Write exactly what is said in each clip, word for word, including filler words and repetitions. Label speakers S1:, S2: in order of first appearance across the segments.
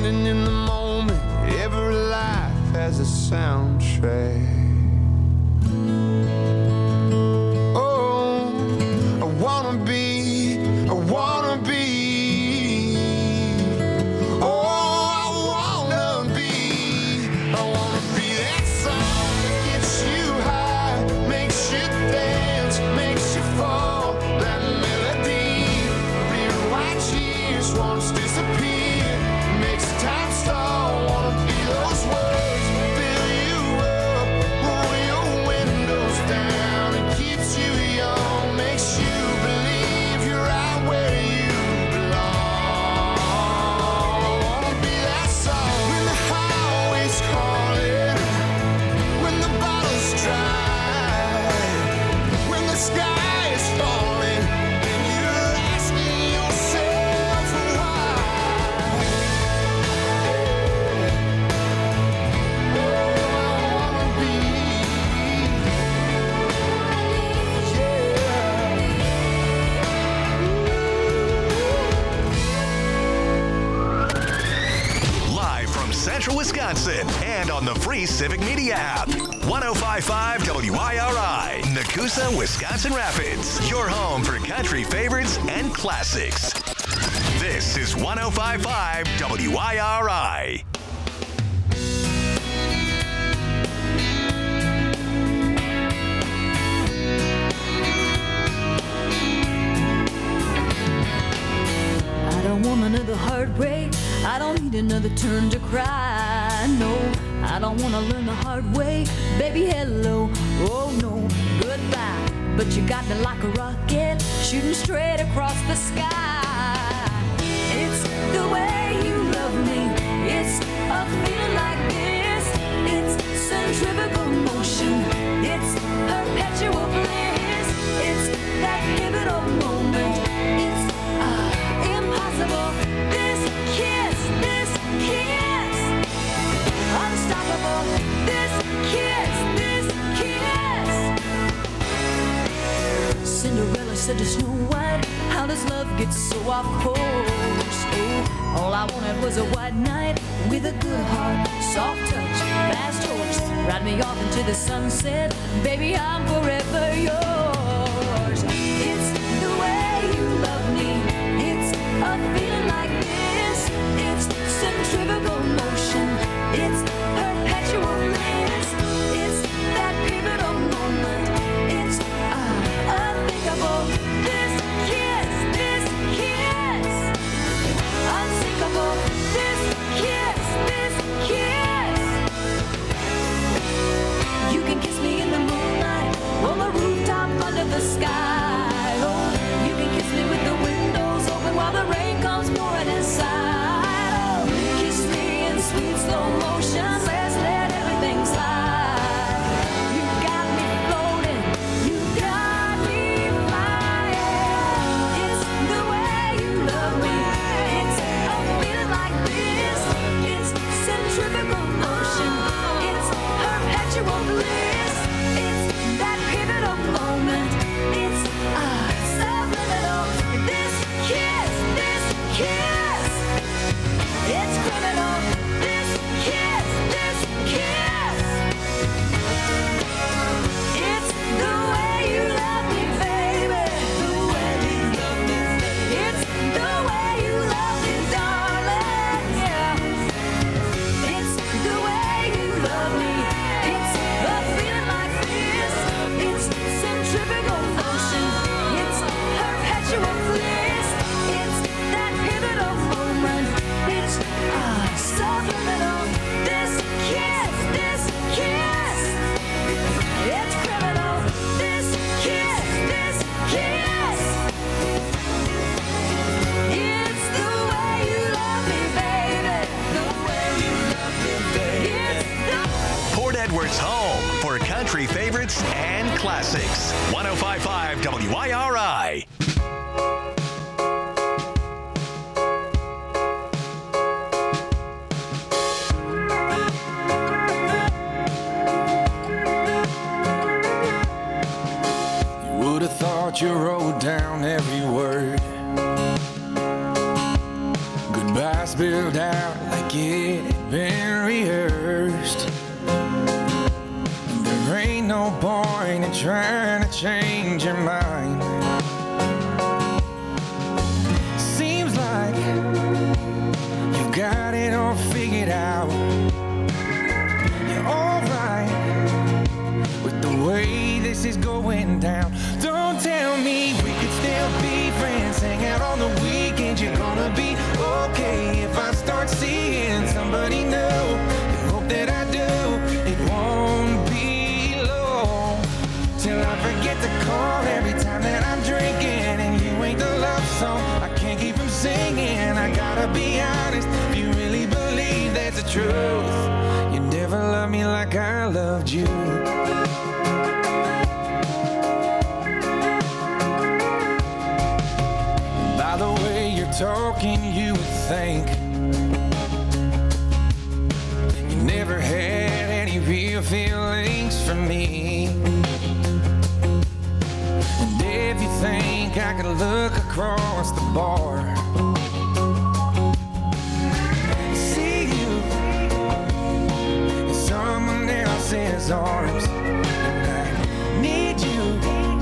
S1: standing in the moment. Every life has a soundtrack. Oh, I wanna be, I wanna be. Oh, I wanna be, I wanna be that song that gets you high, makes you dance, makes you fall. That melody, clear white years, wants to disappear, makes time stall. Wanna be those words, fill you up, roll your windows down, and keeps you young, makes you believe you're right where you belong. I wanna be that song when the highway's calling, when the bottle's dry, when the sky is falling, and you're asking yourself why. Oh, I wanna be,
S2: Live from Central Wisconsin and on the free Civic Media app. one oh five point five W I R I, Nakusa, Wisconsin Rapids. Your home for country favorites and classics. This is one oh five point five W I R I.
S3: I don't want another heartbreak. I don't need another turn to cry. No, I don't want to learn the hard way. Baby, hello. Oh, no, goodbye. But you got me like a rocket, shooting straight across the sky. It's the way you love me. It's a feeling like this. It's centrifugal motion. It's perpetual bliss. It's that pivotal moment. It's uh, impossible. This kiss, this kiss, unstoppable. This kiss, this kiss. Cinderella said to Snow White, how does love get so off course? Oh, all I wanted was a white knight with a good heart, soft touch, fast horse. Ride me off into the sunset, baby, I'm forever yours. It's the way you love me. It's a feeling like this. It's centrifugal motion. It's perpetual bliss. It's that pivotal moment. It's uh, unthinkable. This kiss, this kiss, unsinkable. This kiss, this kiss. You can kiss me in the moonlight, on the rooftop under the sky. Oh, you can kiss me with the windows open while the rain comes pouring inside. Oh, kiss me in sweet slow motion. Let's let everything slide. You got me floating. You got me flying. It's the way you love me. It's a feeling like this. It's centrifugal motion. It's perpetual bliss. It's that pivotal moment. It's uh, subliminal. This kiss, this kiss. It's criminal. This kiss, this kiss. It's the way you love me, baby. The way you love me. It's the way you love me, darling. Yeah. It's the way you love me. It's a feeling like this. It's centrifugal motion. It's perpetual bliss. It's that pivotal moment. It's uh, subliminal. This kiss, this kiss. It's criminal. This kiss, this kiss. It's the way you love me, baby. The way you love me, baby. It's the
S2: Port Edwards' home for country favorites and classics. one oh five point five W I R I.
S1: you would have thought you wrote down every word. Goodbye
S4: I spilled out like it had been rehearsed. There ain't no point in trying to change your mind. Seems like you got it all figured out. You're alright with the way this is going down. Don't tell me we could still be friends, hang out on the weekends. You're gonna be okay if I start seeing somebody new. You hope that I do. It won't be long till I forget to call every time that I'm drinking, and you ain't the love song I can't keep from singing. I gotta be honest, if you really believe that's the truth, you never loved me like I loved you. By the way you're talking, you would think you never had any real feelings for me. And if you think I could look across the bar, see you in someone else's arms, and I need you.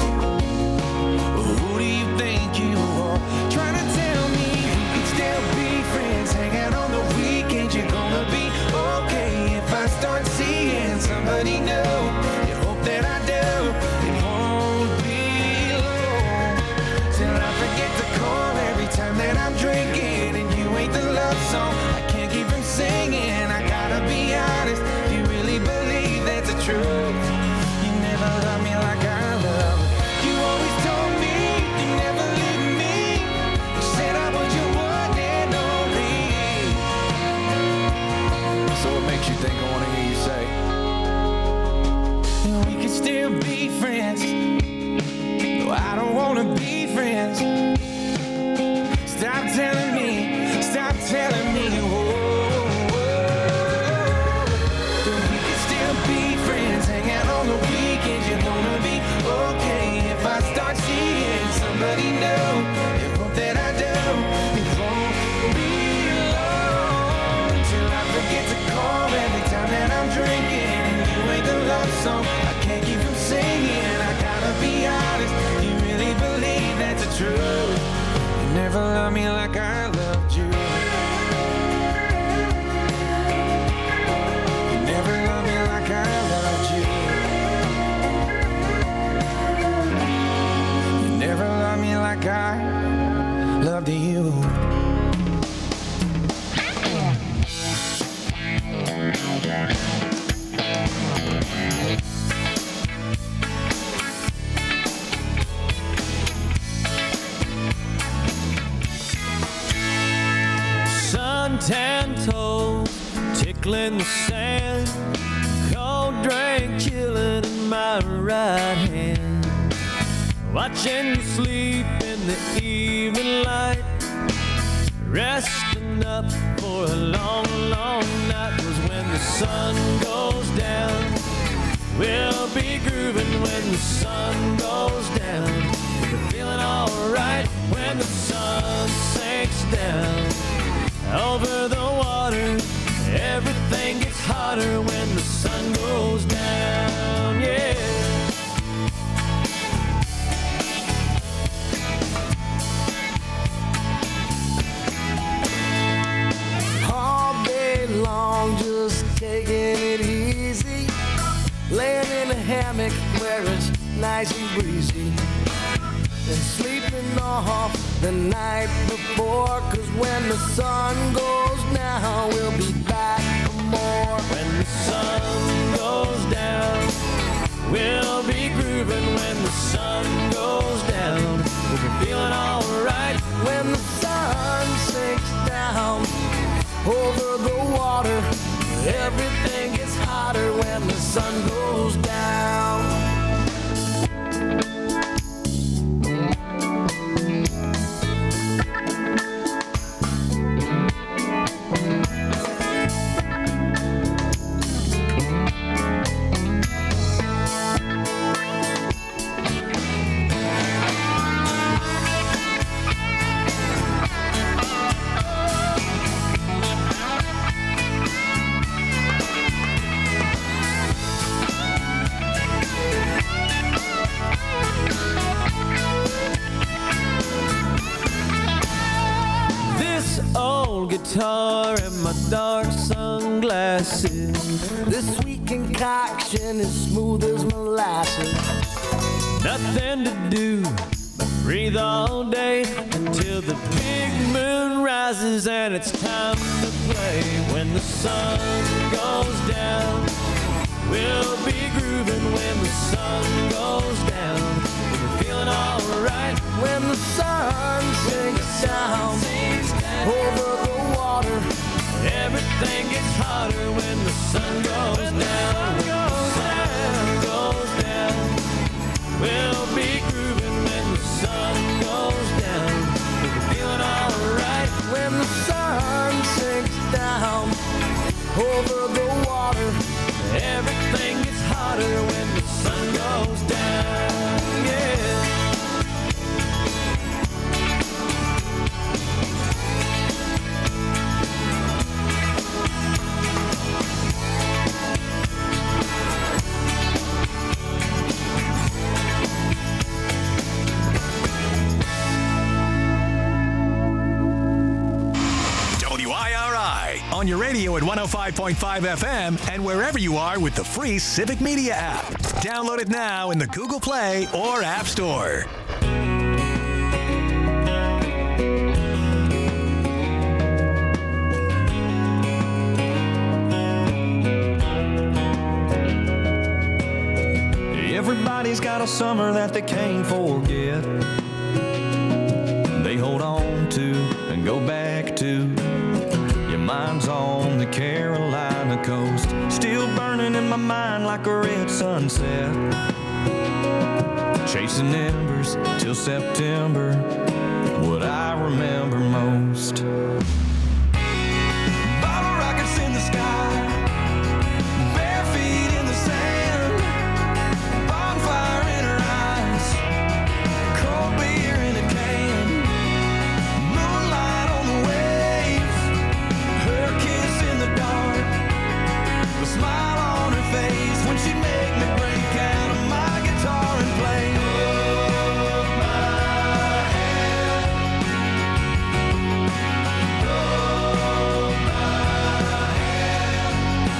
S4: Who do you think you are? Trying to tell me we could still be friends, hang out on the weekends. You're gonna be okay if I start seeing somebody new. You hope that I do. It won't be long till I forget to call every time that I'm drinking, and you ain't the love song I can't keep from singing. I gotta be honest, if you really believe that's the truth, you never loved me like I love. You always told me you never leave me. You said I was your one and only. So what makes you think I want to hear you say we could still be friends? No, I don't want to be friends. Stop telling me, stop telling me, whoa, whoa. That we could still be friends, hang out on the weekends. You're gonna be okay if I start seeing somebody new. You hope that I do. It won't be long till I forget to call every time that I'm drinking, and you ain't the love song I can't keep from singing. I gotta be honest, you really believe that's the truth. You never loved me like I loved you. You never loved me like I loved you. You never loved me like I loved you.
S5: Suntan toes tickling the sand, cold drink chilling in my right hand, watching you sleep in the evening light, resting up for a long, long night. 'Cause when the sun goes down, we'll be grooving. When the sun goes down, we're feeling alright. When the sun sinks down over the water, everything gets hotter when the sun goes down, yeah.
S6: All day long, just taking it easy, laying in a hammock where it's nice and breezy, and sleeping off the night before. 'Cause when the sun goes down, we'll be back for more.
S5: When the sun goes down, we'll be grooving. When the sun goes down, we'll be feeling alright.
S6: When the sun sinks down over the water, everything gets hotter when the sun goes down.
S5: this old guitar and my dark sunglasses.
S6: This sweet concoction is smooth as molasses.
S5: Nothing to do but breathe all day until the big moon rises and it's time to play. When the sun goes down, we'll be grooving. When the sun goes down, we're feeling alright.
S6: When the sun sinks down over the water,
S5: everything gets hotter when the sun goes down. When the sun goes down, we'll be grooving. When the sun goes down, we're feeling alright.
S6: when the sun sinks down over the water,
S5: everything gets hotter when the sun goes down. Yeah.
S2: On your radio at one oh five point five F M and wherever you are with the free Civic Media app. Download it now in the Google Play or App Store.
S7: Everybody's got a summer that they can't forget. They hold on to and go back to. Mine's on the Carolina coast, still burning in my mind like a red sunset. Chasing embers till September, what I remember most. Bottle rockets in the sky, bare feet in the sand, bonfire in her eyes, cold beer in a can, moonlight on the waves, her kiss in the dark, the smile on her face when she make me break out of my guitar and play. Hold my hand, hold my hand.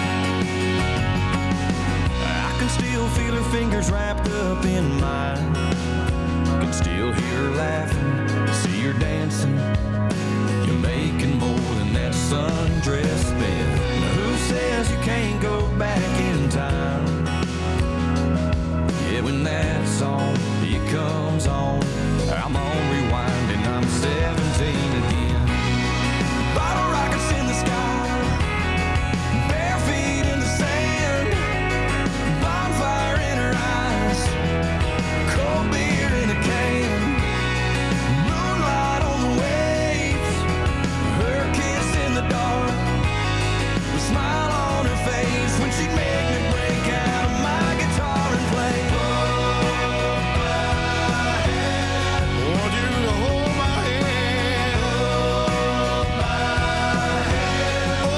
S7: I can still feel her fingers wrapped up in mine, can still hear her laughing, see her dancing. You're making more than that sundress spin. Now who says you can't go back in time? Yeah, when that song, it comes on, I'm on rewind and I'm seventeen again. Bottle rockets in the sky, bare feet in the sand, bonfire in her eyes, cold beer in a can, moonlight on the waves, her kiss in the dark, the smile on her face when she'd make me break out of my guitar and play. Hold my hand, want you to hold my hand, hold my hand. Oh,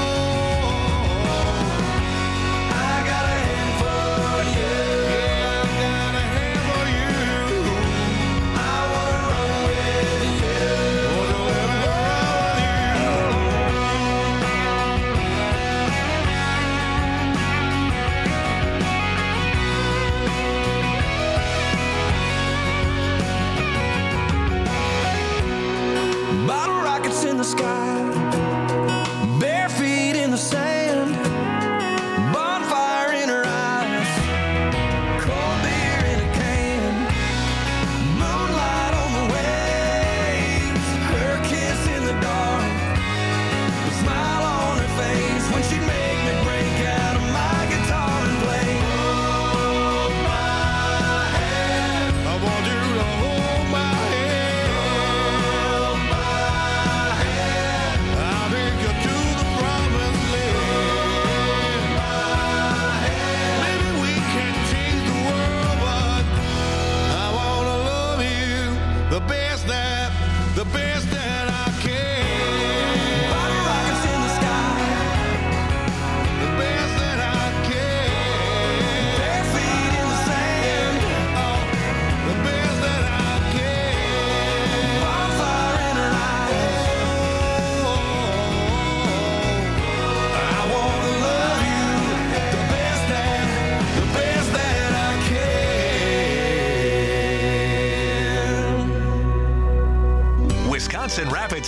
S7: I got a hand for you, yeah, I got a hand for you. I wanna run with you, wanna let me run with you. Bottle rockets in the sky, bare feet in the sand, bonfire in her eyes, cold beer in a can, moonlight on the waves, her kiss in the dark, the smile on her face when she'd make me break out of my guitar and play. Hold my hand, I want you to hold my hand, hold my hand.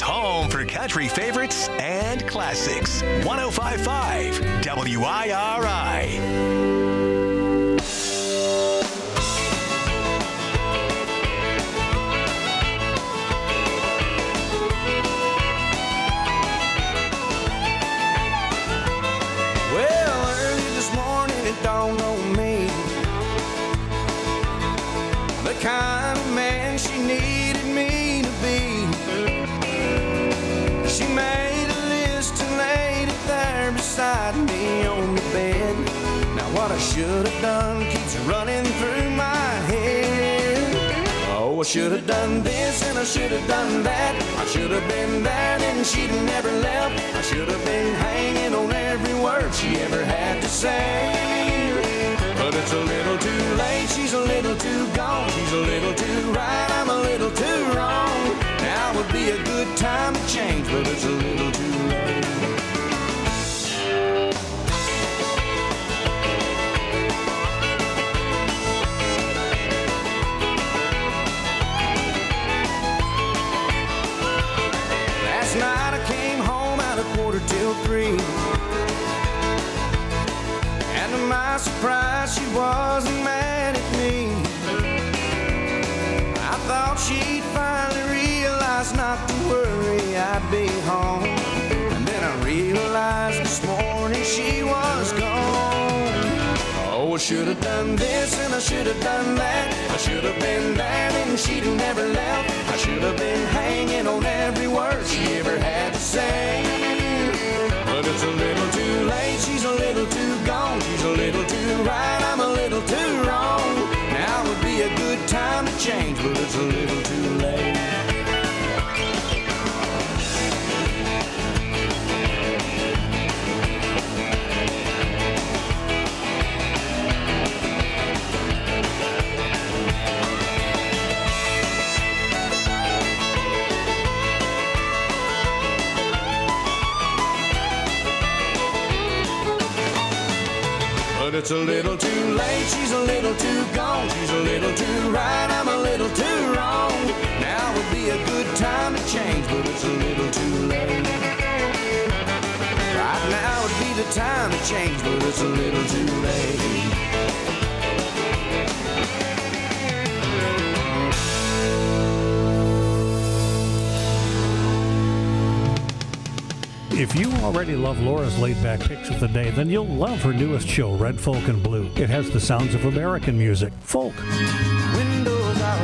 S2: home for country favorites and classics. one oh five point five W I R I.
S4: Dawned on me the kind of man she needed me to be. She made a list and laid it there beside me on the bed. Now what I should have done keeps running through my head. Oh, I should have done this and I should have done that. I should have been there and she'd never left. I should have been hanging on every word she ever had to say. But it's a little too late, she's a little too gone. She's a little too right, I'm a little too wrong. Now would be a good time to change, but it's a little too late. Last night I came home at a quarter till three. And to my surprise, she wasn't mad at me. I thought she'd finally realize not to worry, I'd be home. And then I realized this morning she was gone. Oh, I should have done this and I should have done that. I should have been there and she'd have never left. I should have been hanging on every word she ever had to say. But it's a little too late, she's a little too gone. She's a little too right, I'm a little too wrong. Now would be a good time to change, but it's a little too late. But it's a little too late, she's a little too gone. She's a little too right, I'm a little too wrong. Now would be a good time to change, but it's a little too late. Right now would be the time to change, but it's a little too late.
S8: If you already love Laura's laid-back picks of the day, then you'll love her newest show, Red Folk and Blue. It has the sounds of American music, folk,
S4: Windows are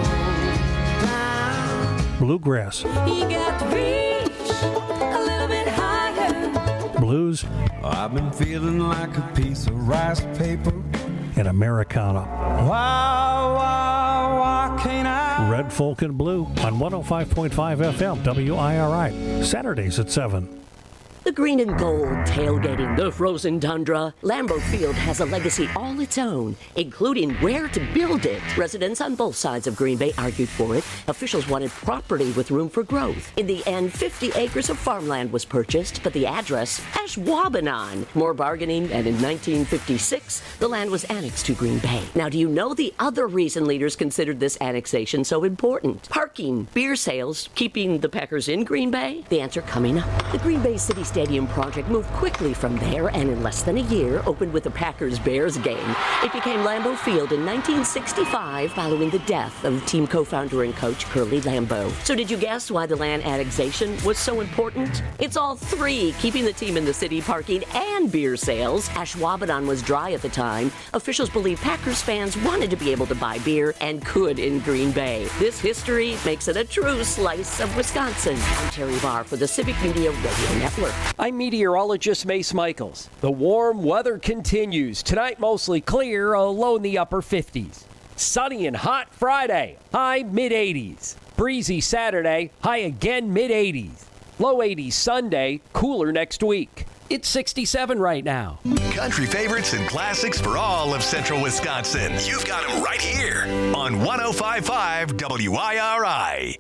S4: down.
S8: bluegrass,
S3: You got to reach a little bit higher.
S8: blues,
S7: I've been feeling like a piece of rice paper.
S8: and Americana.
S7: Why, why, why can't I?
S8: Red Folk and Blue on one oh five point five F M, W I R I, Saturdays at seven.
S9: The green and gold tailgating the frozen tundra. Lambeau Field has a legacy all its own, including where to build it. Residents on both sides of Green Bay argued for it. Officials wanted property with room for growth. In the end, fifty acres of farmland was purchased, but the address, Ashwaubenon. More bargaining, and in nineteen fifty-six, the land was annexed to Green Bay. Now, do you know the other reason leaders considered this annexation so important? Parking, beer sales, keeping the Packers in Green Bay? The answer coming up. The Green Bay City Stadium project moved quickly from there and in less than a year opened with the Packers-Bears game. It became Lambeau Field in nineteen sixty-five following the death of team co-founder and coach Curly Lambeau. So did you guess why the land annexation was so important? It's all three, keeping the team in the city, parking, and beer sales. Ashwaubenon was dry at the time. Officials believe Packers fans wanted to be able to buy beer and could in Green Bay. This history makes it a true slice of Wisconsin. I'm Terry Barr for the Civic Media Radio Network.
S10: I'm meteorologist Mace Michaels. The warm weather continues. Tonight mostly clear, a low in the upper fifties. Sunny and hot Friday, high mid eighties. Breezy Saturday, high again mid eighties. Low eighties Sunday, cooler next week. It's sixty-seven right now.
S2: Country favorites and classics for all of central Wisconsin. You've got them right here on one oh five point five W I R I.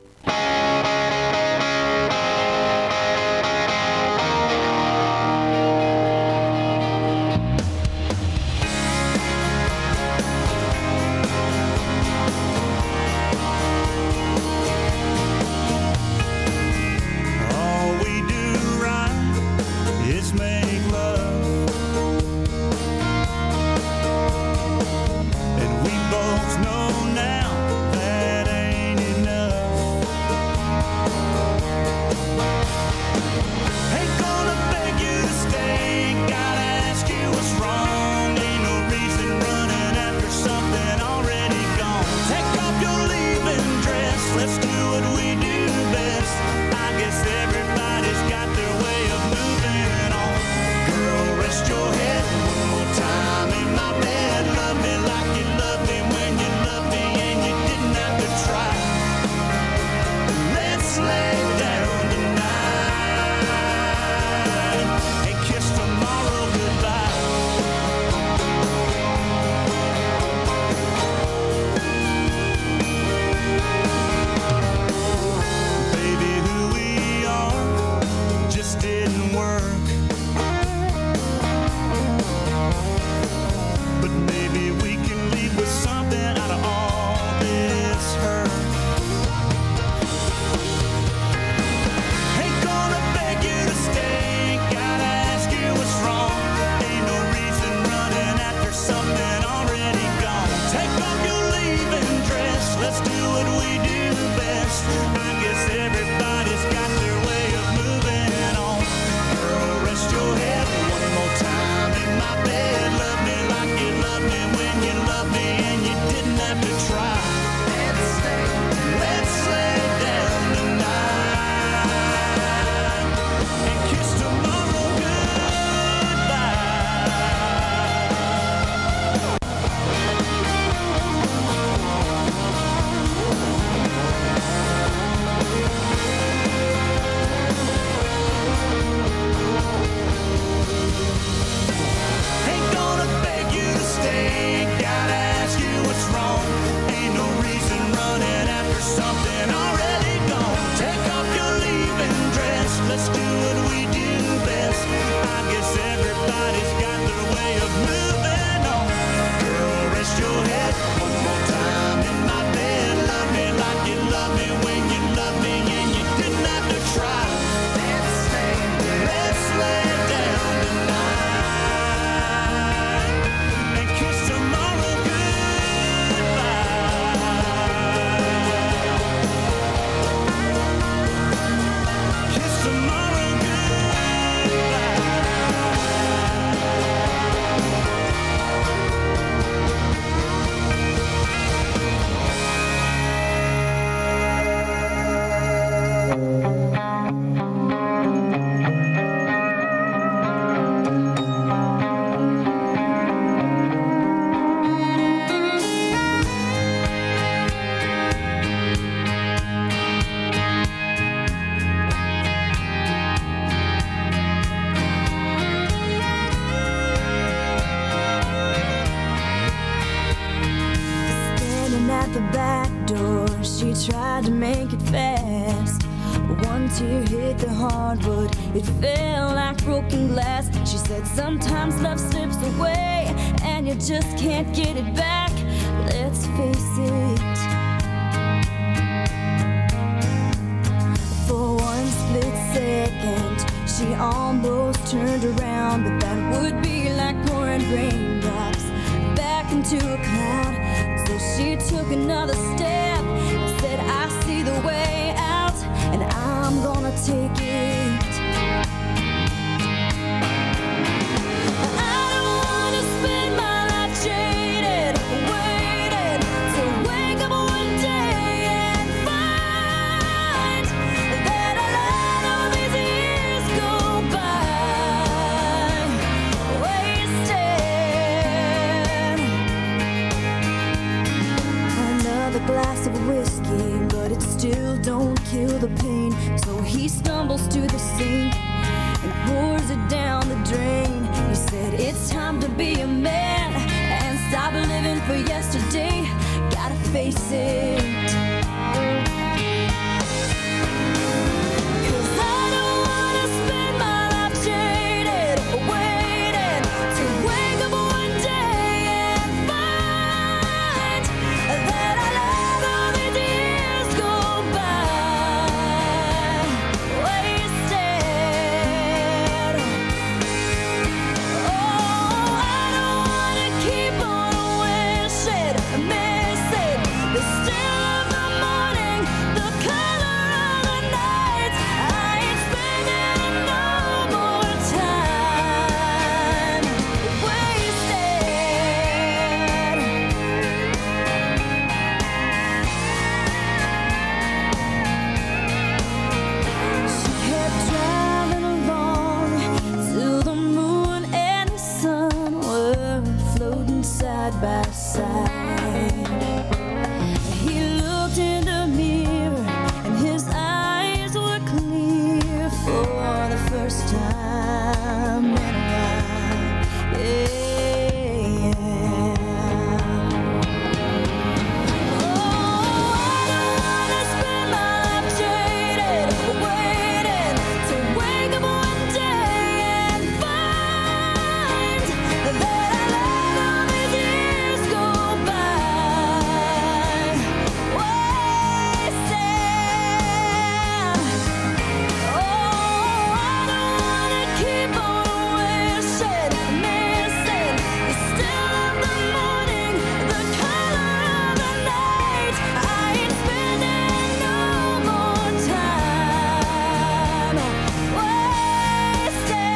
S3: tried to make it fast. One tear hit the hardwood, it fell like broken glass. She said sometimes love slips away and you just can't get it back. Let's face it, for one split second she almost turned around, but that would be like pouring raindrops back into a cloud. So she took another step and said, I see the way out and I'm gonna take it. I don't wanna spend my life jaded, waiting to wake up one day and find that a lot of these years go by wasted. Another glass of whiskey, but it still don't kill the pain. So he stumbles to the sink and pours it down the drain. He said, it's time to be a man and stop living for yesterday. Gotta face it. 'Cause I don't wanna spend my life jaded, waiting to wake up one day and find that I let all these years go by wasted. Oh, I don't wanna keep on wishing, missing the still of the morning, the color of the night. I ain't spending no more time wasted. She kept driving along till the moon and the sun were floating side by side. He looked in the mirror and his eyes were clear for the first time in a while. Yeah. Oh, I don't wanna spend my life jaded, waiting to wake up one day and find that I let all these years go by wasted. Oh, I don't wanna keep on wishing, missing the still of the morning, the color of the night. I ain't spending no more time wasted.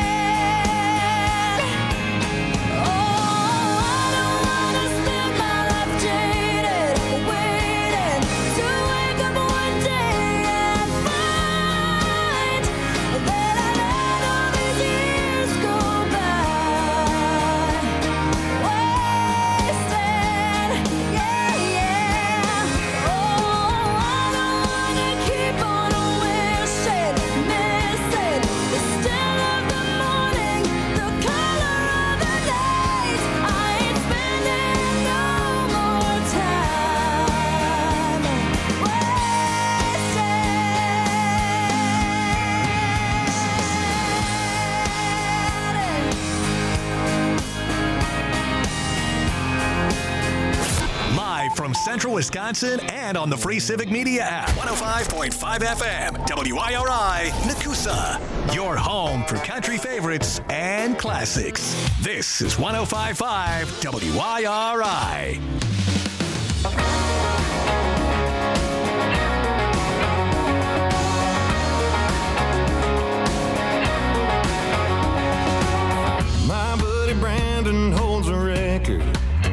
S3: Oh, I don't wanna spend my life jaded, waiting to wake up one day and find that I let all these years go by wasted. Yeah, yeah. Oh, I don't wanna keep on wishing, missing the still of the morning, the color of the night. I ain't spending no more time wasted.
S2: Live from Central Wisconsin and on the free Civic Media app. one oh five point five F M, W I R I, Nakusa. Your home for country favorites and classics. This is one oh five point five W I R I.
S7: My buddy Brandon holds a record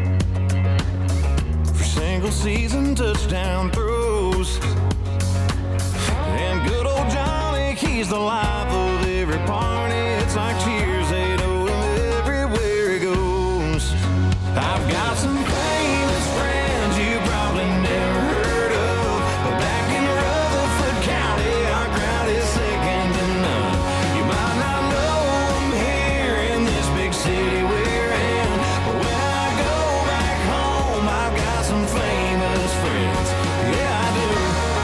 S7: for single season touchdown throws. And good old Johnny, he's the life of every party. It's like cheers, they know him everywhere he goes. I've got some famous friends you probably never heard of, but back in Rutherford County, our crowd is second to none. You might not know them here in this big city we're in, but when I go back home, I've got some famous friends. Yeah, I do.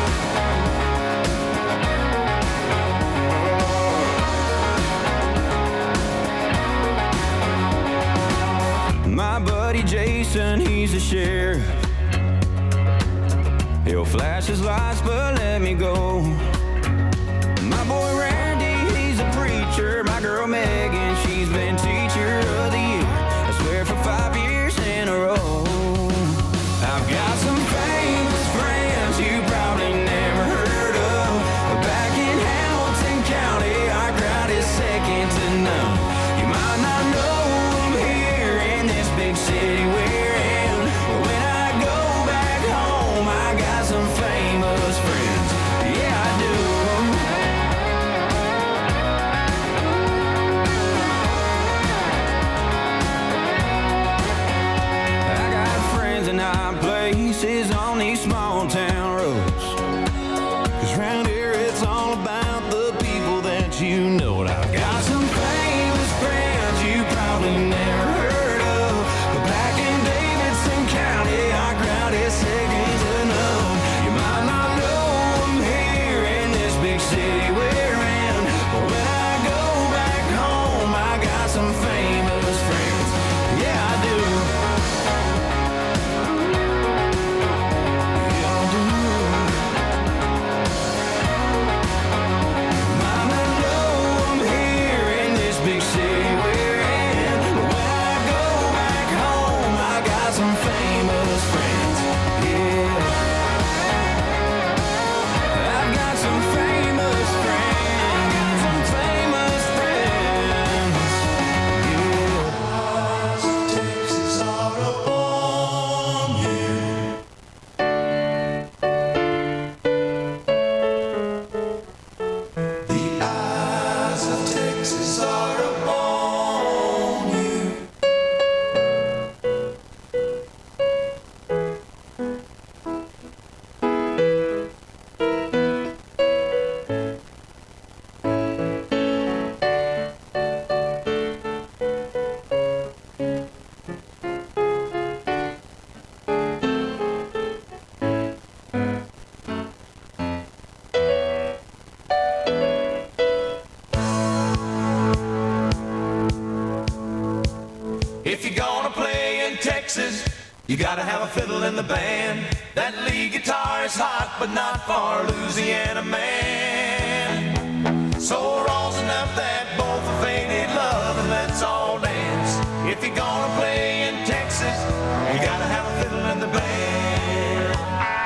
S7: Houston, he's the sheriff. He'll flash his lights, but let me go. My boy Randy, he's a preacher. My girl Megan, she's been teacher of the year, I swear for five years in a row. I've got some famous friends you probably never heard of. Back in Hamilton County, our crowd is second to none. You might not know them here in this big city we're in, but when I go back home, I got some famous friends. Yeah, I do. I got friends in high places on these small town roads, 'cause round here it's all about the people that you know. And I've got some famous friends you probably never heard of, but back in Davidson County, our crowd is second to none. You might not know them here in this big city we're in, but when I go back home, I got some famous friends. Yeah, I do. Yeah, I do. Might not know them here in this big city we're in, but when I go back home, I got some famous friends. Yeah, I've got some famous friends. Got some famous friends. Yeah.
S1: Texas are upon you. The eyes of Texas are upon you. If you're gonna play in Texas, you gotta have a fiddle in the band. That lead guitar is hot, but not for a Louisiana man. So raw's enough that both are faded love, and let's all dance. If you're gonna play in Texas, you gotta have a fiddle in the band.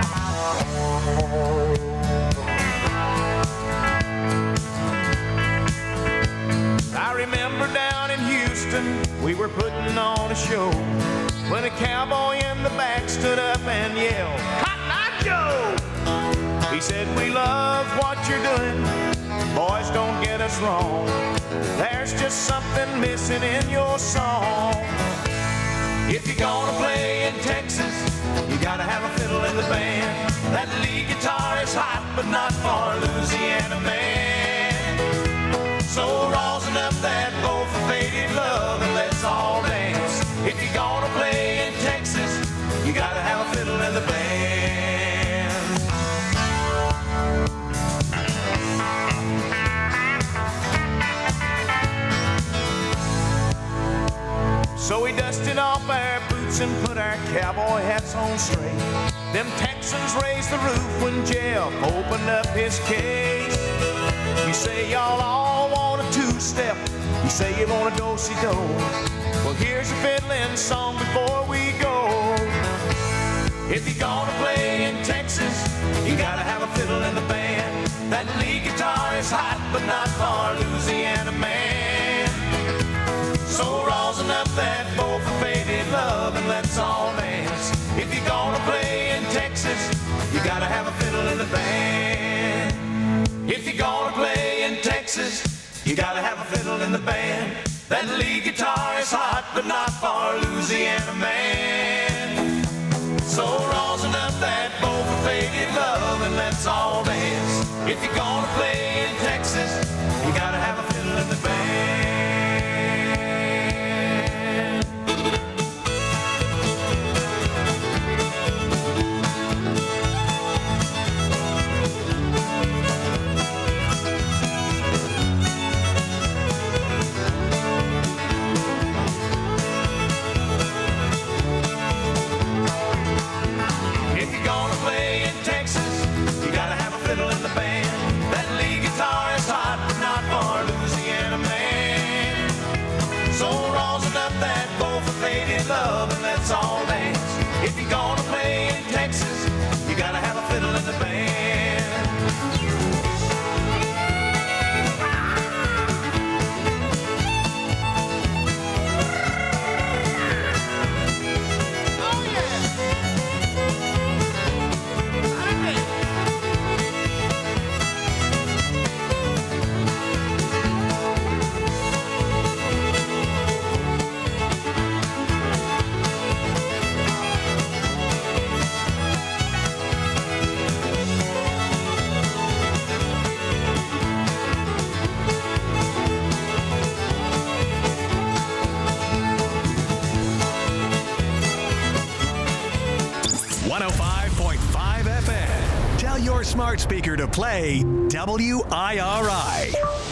S1: I remember down in Houston, we were putting on a show when a cowboy in the back stood up and yelled, "Cotton Eye Joe!" He said, "We love what you're doing, boys, don't get us wrong. There's just something missing in your song. If you're gonna play in Texas, you gotta have a fiddle in the band. That lead guitar is hot, but not for a Louisiana man. So raw's enough that both are faded love, and let's all dance. If you're gonna play in Texas, you gotta have a fiddle in the band." So we dusted off our boots and put our cowboy hats on straight. Them Texans raised the roof when Jeff opened up his case. You say y'all all want a two-step, you say you want a do-si-do. Well, here's a fiddling song before we go. If you're gonna play in Texas, you gotta have a fiddle in the band. That lead guitar is hot, but not for a Louisiana man. So raw's enough that both are faded love, and let's all dance. If you're gonna play in Texas, you gotta have a fiddle in the band. If you're gonna play in Texas, you gotta have a fiddle in the band. That lead guitar is hot, but not for a Louisiana man. So raw's enough that both are faded love, and let's all dance. If you're gonna play in Texas, you gotta have a fiddle in the band.
S2: smart speaker to play W I R I.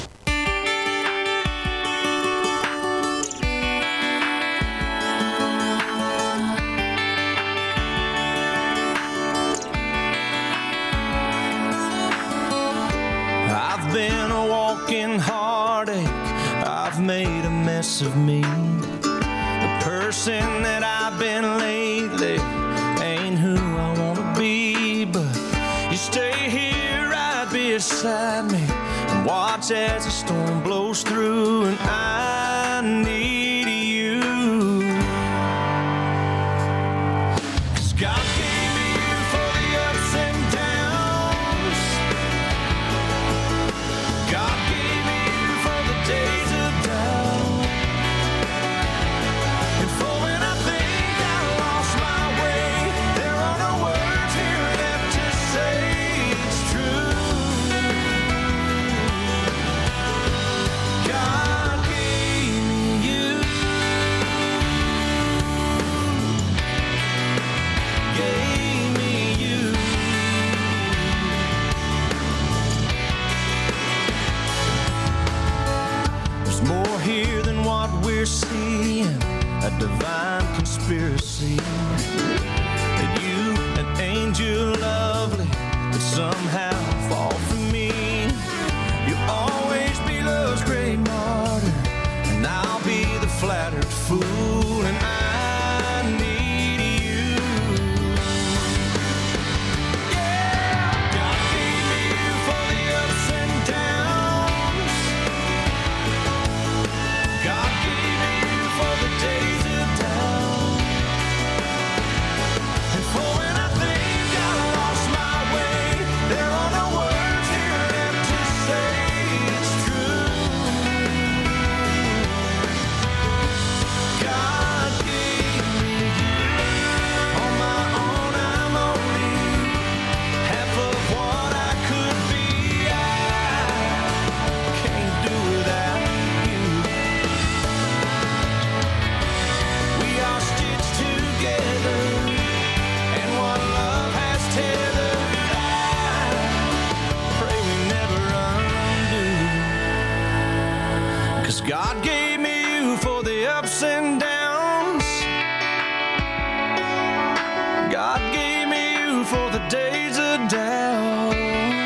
S7: I've been a walking heartache. I've made a mess of me. The person that I've been lately ain't who I want to be. But you stay here right beside me and watch as the storm blows through. And I need you. 'Cause God gave me you for the ups and downs. God gave me you for the days of doubt. And for when I think I lost my way, there are no words here left to say it's true. God gave me you. Gave me you. There's more here than what we're seeing, a divine conspiracy. That you, an angel lovely, would somehow fall for me. You'll always be love's great martyr, and I'll be the flattered fool, and I need you. Yeah, God gave me you for the ups and downs. God gave me you for the days of doubt. And for when I think I lost my way, there are no words here left to say it's true. God gave me you. On my own, I'm only half of what I could be. I can't do without you. We are stitched together, and what love has tethered, I pray we never undo. 'Cause God gave me you for the ups and downs. God gave me you for the days of doubt.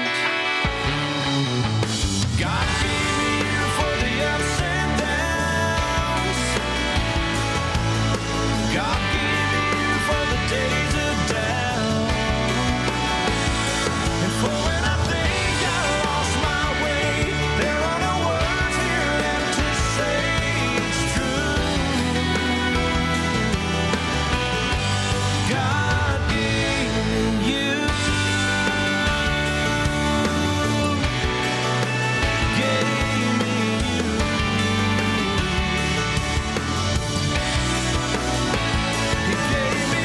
S7: God gave me you for the ups and downs. God gave me you for the days of doubt. And for when I think I lost my way, there are no words here left to say it's true. God gave me you. Gave me you. He gave me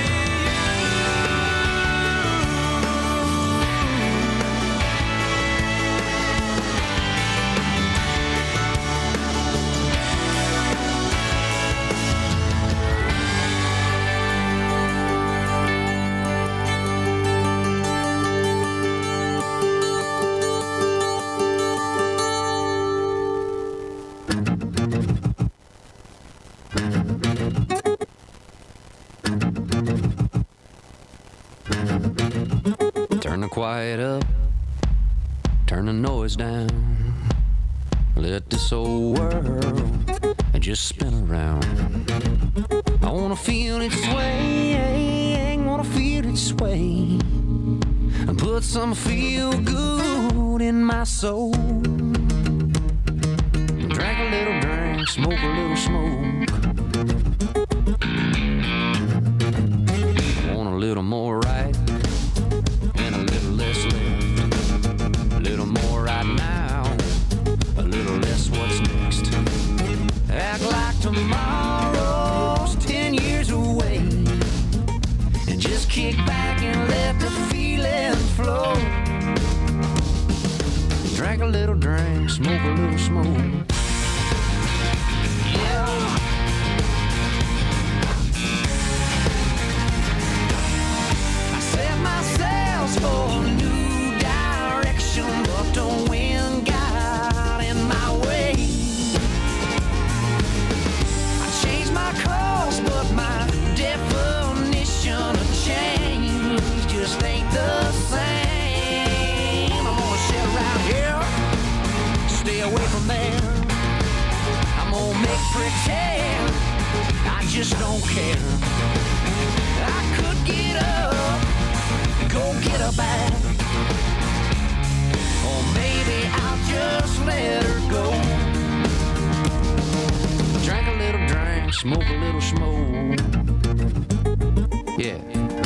S11: Turn the quiet up, turn the noise down. Let this old world just spin around. I wanna feel it sway, wanna feel it sway, and put some feel good in my soul. Drink a little drink, smoke a little smoke. Want a little more right and a little less left. A little more right now, a little less what's next. Act like tomorrow's ten years away, and just kick back and let the feeling flow. Drink a little drink, smoke a little smoke. Yeah. I set my sails for a new dive.
S4: just don't care. I could get up, go get her back, or maybe I'll just let her go.
S11: Drink a little drink, smoke a little smoke. Yeah.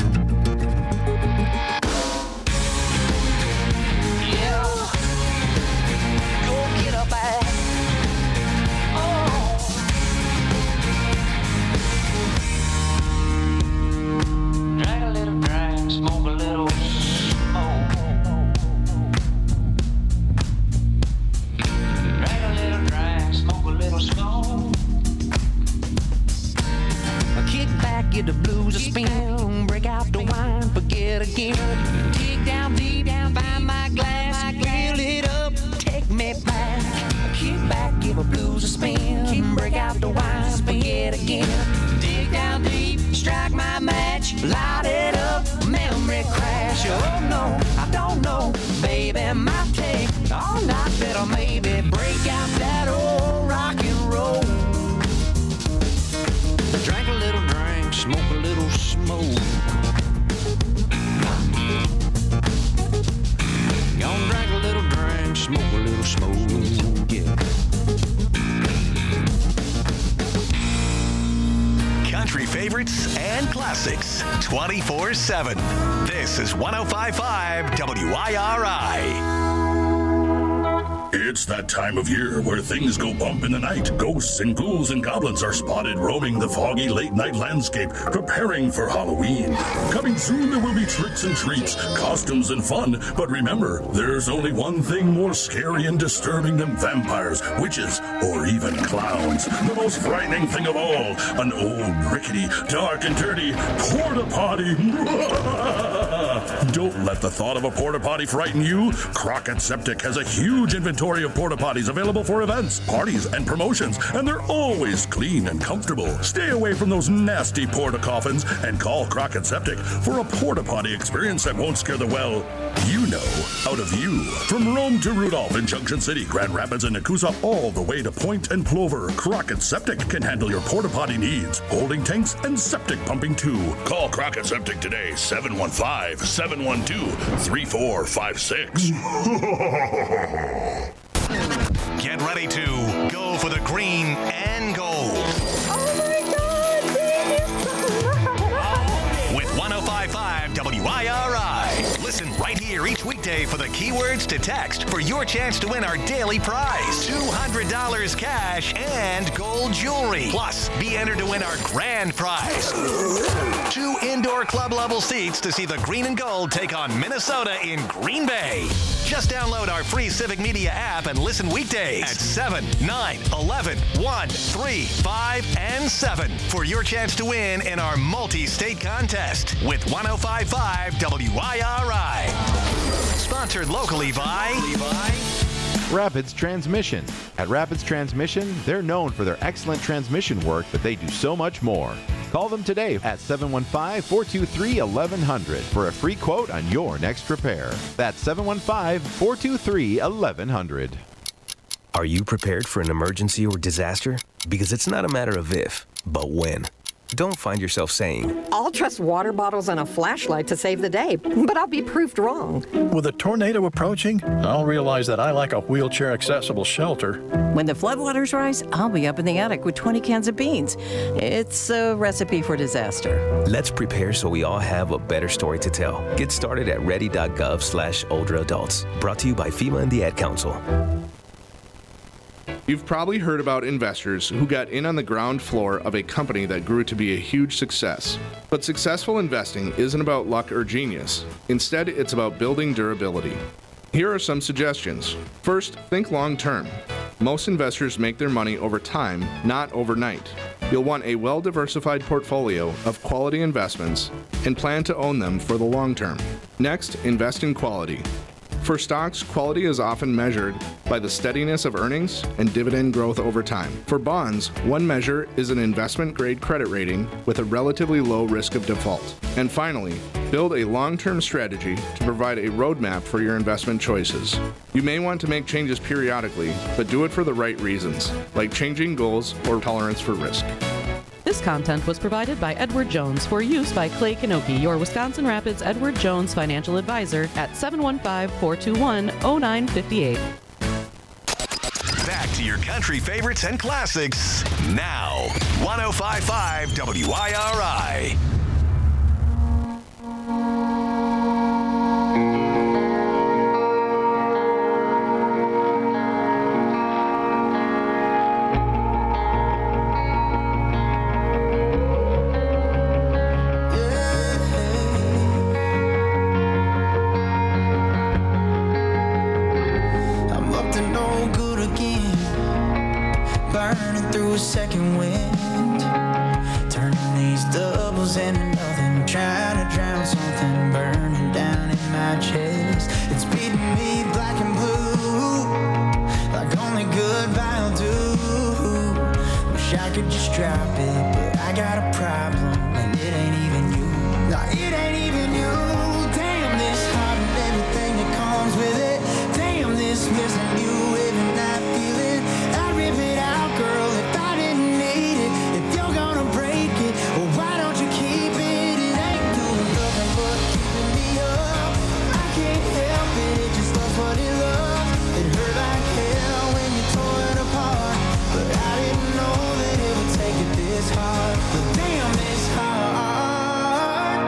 S4: Get the blues a spin, break out the wine, forget again. Dig down deep, find my glass, fill it up, take me back. Kick back, give a blues a spin, break out the wine, forget again. Dig down deep, strike my match, light it up, memory crash. Oh no, I don't know, baby, might take all night, better maybe break out that old rock and roll.
S11: Drink a little drink, smoke a little smoke. Gonna drink a little drink, smoke a little smoke, yeah.
S2: Country favorites and classics twenty-four seven. This is one oh five point five W I R I.
S12: It's that time of year where things go bump in the night. Ghosts and ghouls and goblins are spotted roaming the foggy late-night landscape, preparing for Halloween. Coming soon, there will be tricks and treats, costumes and fun. But remember, there's only one thing more scary and disturbing than vampires, witches, or even clowns. The most frightening thing of all, an old, rickety, dark and dirty porta potty. Don't let the thought of a porta potty frighten you. Crockett Septic has a huge inventory of porta potties available for events, parties, and promotions, and they're always clean and comfortable. Stay away from those nasty porta coffins and call Crockett Septic for a porta potty experience that won't scare the, well, you know, out of you. From Rome to Rudolph in Junction City, Grand Rapids, and Nakusa, all the way to Point and Plover, Crockett Septic can handle your porta potty needs, holding tanks and septic pumping too. Call Crockett Septic today, seven one five, seven one two, three four five six.
S2: Get ready to go for the green and gold.
S3: Oh my God!
S2: With one oh five point five W I R I. Listen right here each weekday for the keywords to text for your chance to win our daily prize. two hundred dollars cash and gold jewelry. Plus, be entered to win our grand prize. Two indoor club level seats to see the green and gold take on Minnesota in Green Bay. Just download our free Civic Media app and listen weekdays at seven, nine, eleven, one, three, five, and seven for your chance to win in our multi-state contest with one oh five point five W I R I. Sponsored locally by
S13: Rapids Transmission. At Rapids Transmission, they're known for their excellent transmission work, but they do so much more. Call them today at seven one five, four two three, one one zero zero for a free quote on your next repair. That's seven one five, four two three, one one zero zero.
S14: Are you prepared for an emergency or disaster? Because it's not a matter of if, but when. Don't find yourself saying,
S15: I'll trust water bottles and a flashlight to save the day, but I'll be proved wrong.
S16: With a tornado approaching, I'll realize that I like a wheelchair-accessible shelter.
S17: When the floodwaters rise, I'll be up in the attic with twenty cans of beans. It's a recipe for disaster.
S14: Let's prepare so we all have a better story to tell. Get started at ready.gov slash older adults. Brought to you by FEMA and the Ad Council.
S18: You've probably heard about investors who got in on the ground floor of a company that grew to be a huge success. But successful investing isn't about luck or genius. Instead, it's about building durability. Here are some suggestions. First, think long term. Most investors make their money over time, not overnight. You'll want a well-diversified portfolio of quality investments and plan to own them for the long term. Next, invest in quality. For stocks, quality is often measured by the steadiness of earnings and dividend growth over time. For bonds, one measure is an investment-grade credit rating with a relatively low risk of default. And finally, build a long-term strategy to provide a roadmap for your investment choices. You may want to make changes periodically, but do it for the right reasons, like changing goals or tolerance for risk.
S19: This content was provided by Edward Jones for use by Clay Kanoki, your Wisconsin Rapids Edward Jones financial advisor at seven one five, four two one, zero nine five eight.
S2: Back to your country favorites and classics now. one oh five point five W I R I.
S20: Second wind, turning these doubles into nothing, trying to drown something burning down in my chest. It's beating me black and blue, like only goodbye will do. Wish I could just drop it, but I got a problem, and it ain't even you. No, it ain't even you. Damn this heart and everything that comes with it. Damn this missing you every night feeling. I rip it out, girl. If I why don't you keep it? It ain't doing nothing but keeping me up. I can't help it, it just loves what it loves. It hurt like hell when you tore it apart, but I didn't know that it would take it this hard. But damn, it's hard.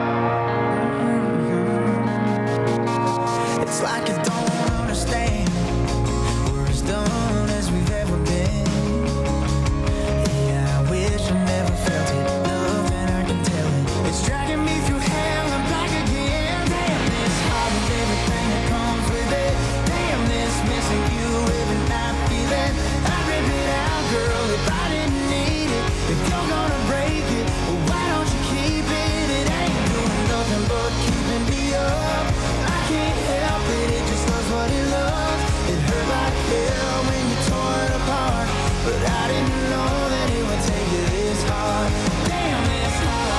S20: Mm-hmm. It's like I don't understand. We're as done as we've ever been. Yeah, I wish I never felt it. It's dragging me through hell and back again. Damn this heart and everything that comes with it. Damn this missing you every night feeling. I rip it out, girl, if I didn't need it. If you're gonna break it, well, why don't you keep it? It ain't doing nothing but keeping me up. I can't help it, it just loves what it loves. It hurt like hell when you tore it apart, but I didn't know that it would take you this hard. Damn this hard.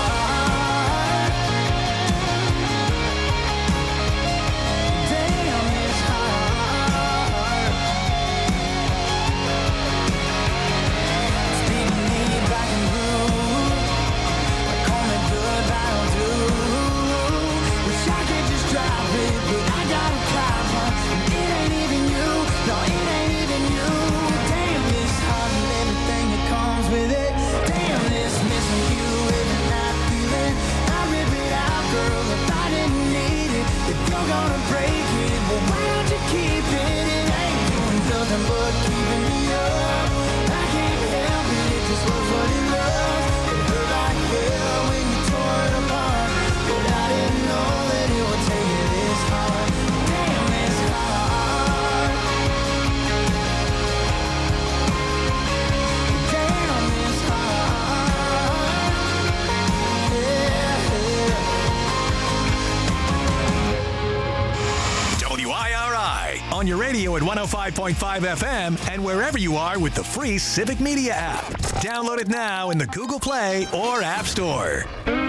S20: Gonna break it, well, why don't you keep it? It ain't doing nothing but keeping me up. I can't help it, it just loves what it loves. It hurt like hell when you tore it apart, but I didn't know that it would take it this hard. Damn, it's hard. Damn, it's hard. Yeah, yeah.
S2: W I R I on your radio at one oh five point five F M and wherever you are with the free Civic Media app. Download it now in the Google Play or App Store.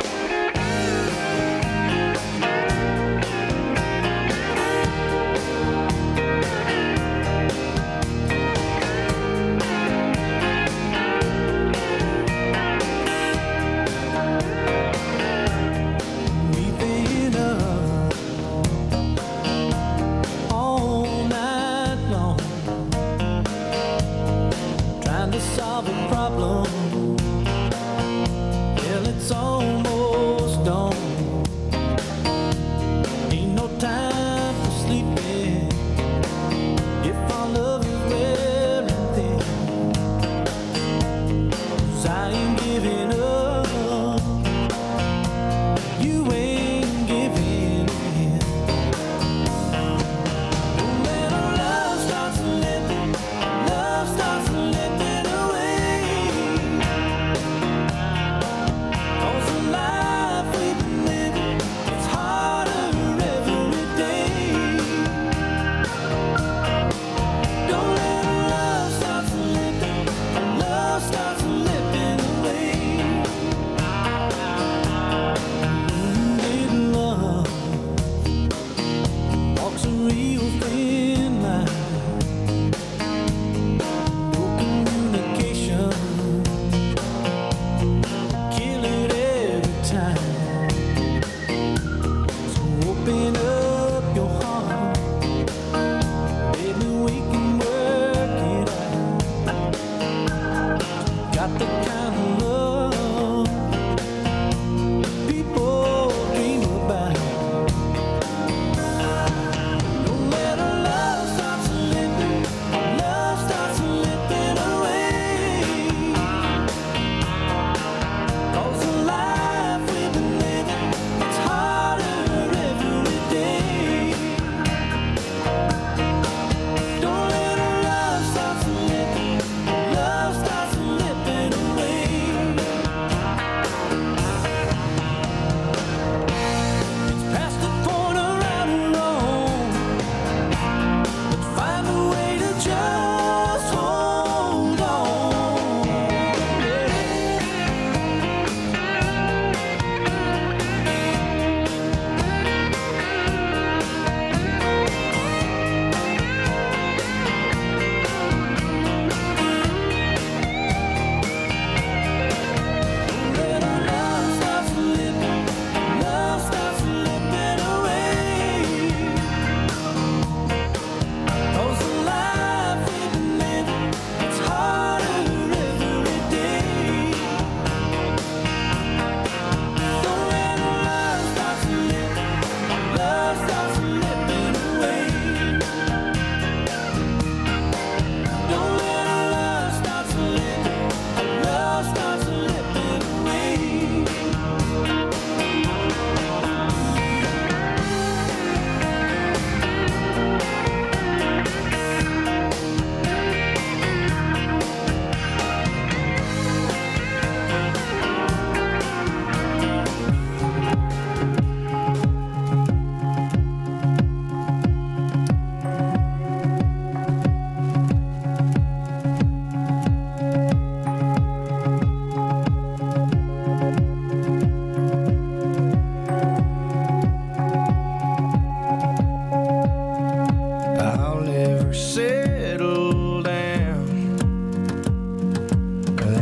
S5: Solve a problem. Well, it's almost done. Ain't no time for sleeping. If our love is wearing thin, 'cause I ain't giving up. You ain't giving in. When our love starts slipping, love starts slipping away.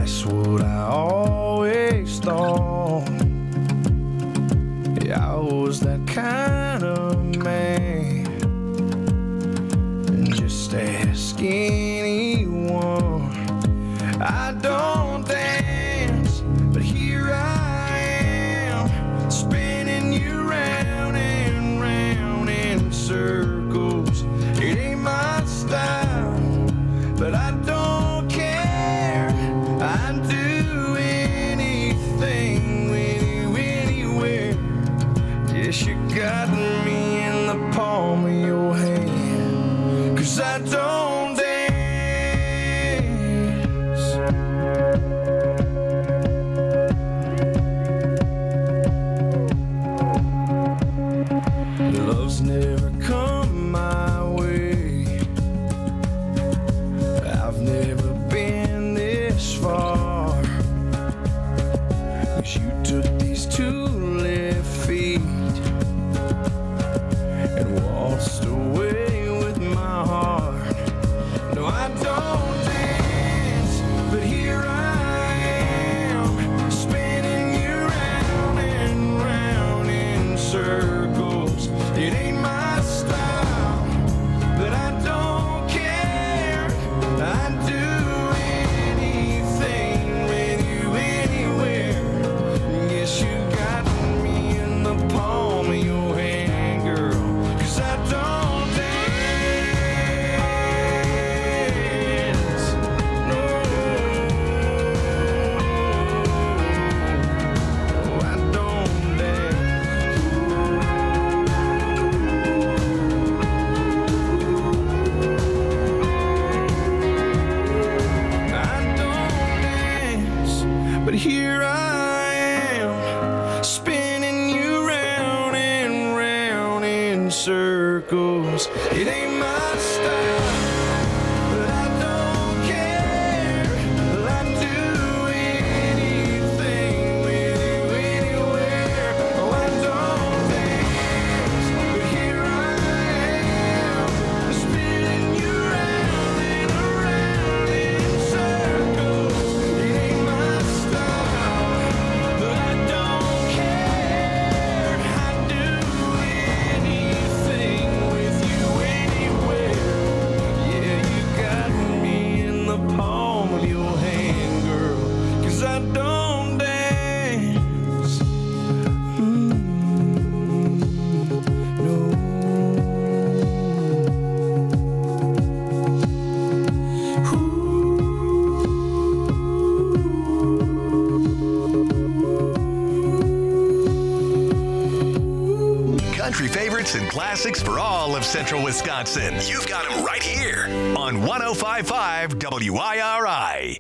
S4: that's what I always thought. Yeah, I was that kind of man, just ask anyone. I don't dance, but here I am, spinning you round and round in circles. It ain't my style, but I don't care. I'd do anything with you anywhere. Yes, you got me in the palm of your hand, 'cause I don't dance. Love's never come my way. I've never been this far, 'cause you took these two left feet and waltzed away with my heart. No, I don't dance, but here I am, spinning you round and round in circles. It ain't my style, but I don't care. I'd do anything with you anywhere. Yes, you got me in the palm of your hand, girl, 'cause I don't dance. No, I don't dance. I don't dance, but here I am, spinning you round and round in circles. It ain't my style, but I don't care. I'd do anything with you anywhere. Oh, I don't dance, but here I am, spinning you round and around in circles. It ain't my style, but I don't care. I'd do anything with you anywhere. Yeah, you got me in the palm of your hand, girl, 'cause I don't dance. Mm, no.
S2: Country favorites and classics for all of central Wisconsin. You've got them right here on one oh five point five W I R I.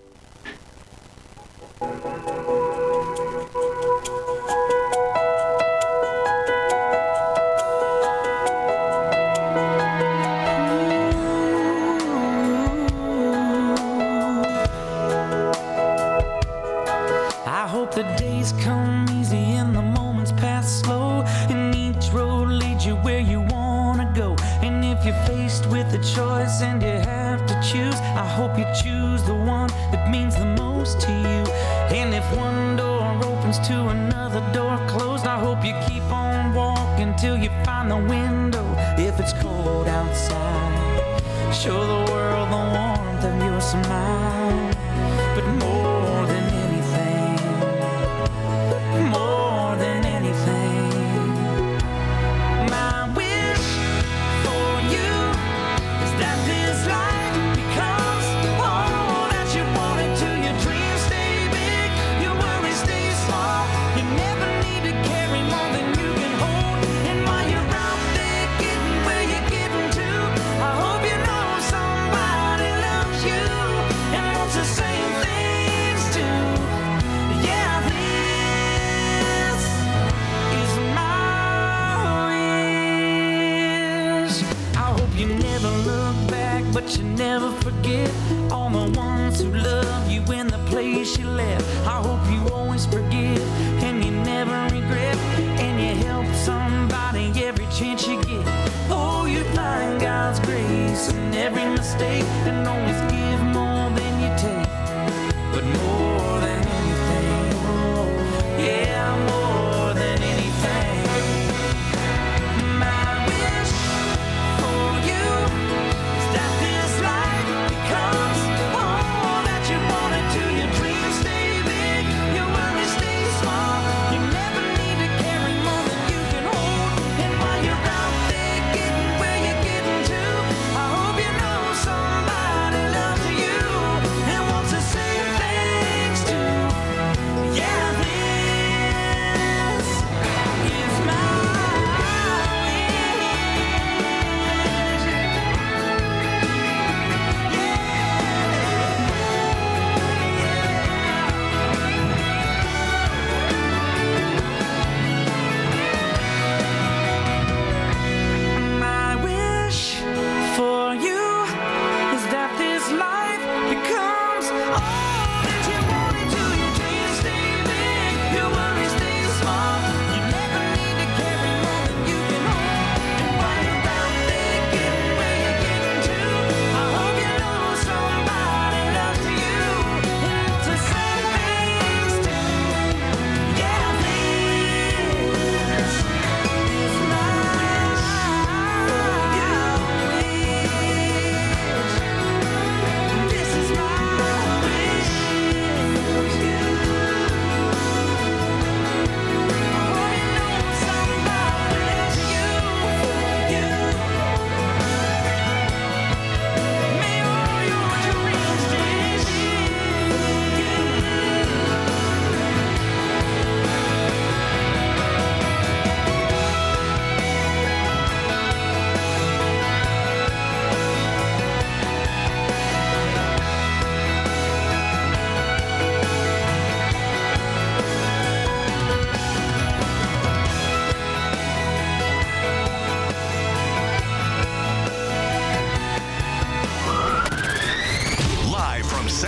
S20: I hope the days come easy and the moments pass slow, and each road leads you where you wanna go. And if you're faced with a choice and you have to choose, I hope you choose the one that means the most to you. And if one door opens to another door closed, I hope you keep on walking till you find the window. If it's cold outside, show the world the warmth of your smile. But more than anything, more than anything, my wish for you is that this life becomes all that you want it to. Your dreams stay big, your worries stay small. You never need to carry more than you can hold. And while you're out there getting where you're getting to, I hope you know somebody loves you and wants the same things too. Yeah, this is my wish. I hope you never look back, but you never forget all the ones who love you in the place you left. I hope you always forgive and you never regret, and you help somebody every chance you get. Oh, you find God's grace in every mistake, and always give more than you take, but more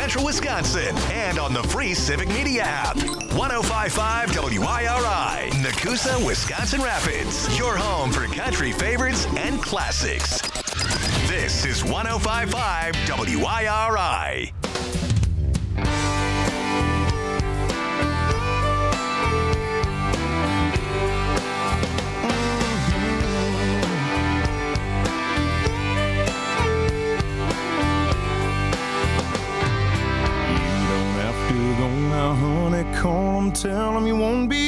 S2: Central Wisconsin and on the free Civic Media app. one oh five point five W I R I, Nakusa, Wisconsin Rapids. Your home for country favorites and classics. This is one oh five point five W I R I.
S6: Honey, call him, tell him you won't be